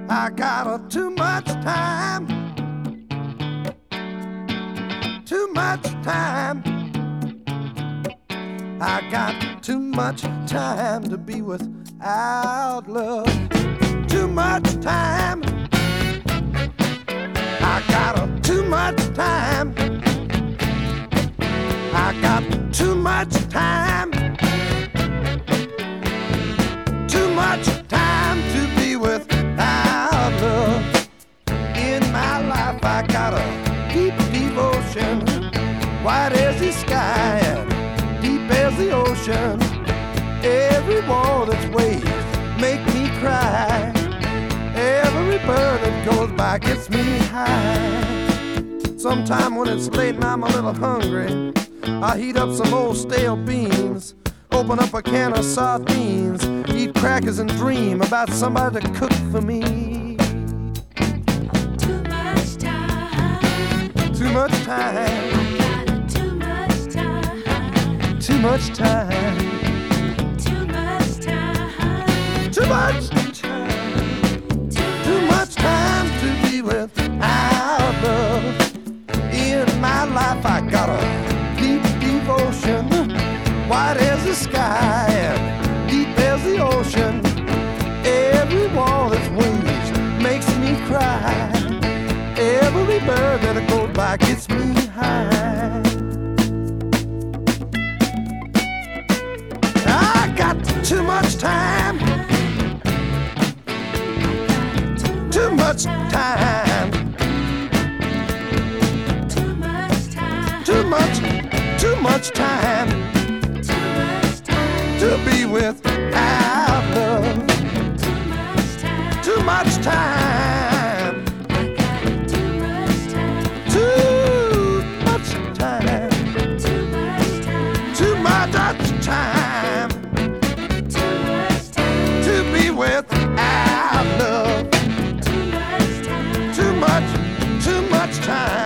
I got too much time, too much time. I got too much time to be without love. Too much time. I got too much time. I got too much time. Too much time to be without love. In my life I got a deep devotion, wide as the sky and deep as the ocean. Every wall that's waves make me cry. Every bird that goes by gets me high. Sometime when it's late and I'm a little hungry, I heat up some old stale beans, open up a can of sardines, eat crackers and dream about somebody to cook for me. Too much time. Too much time. I got too much time. Too much time. Too much time. Too much time. Too much time to be without love. In my life I got a deep devotion, wide as the sky and deep as the ocean. Every wall that's waves makes me cry. Every bird that goes by gets me high. I got too much time. Too much time. Too much time. Too much time to be without love. Too much time. Too much time. I got too much time. Too much time. Too much time. Too much time Too much time. to be without love. Too much time. Too much time.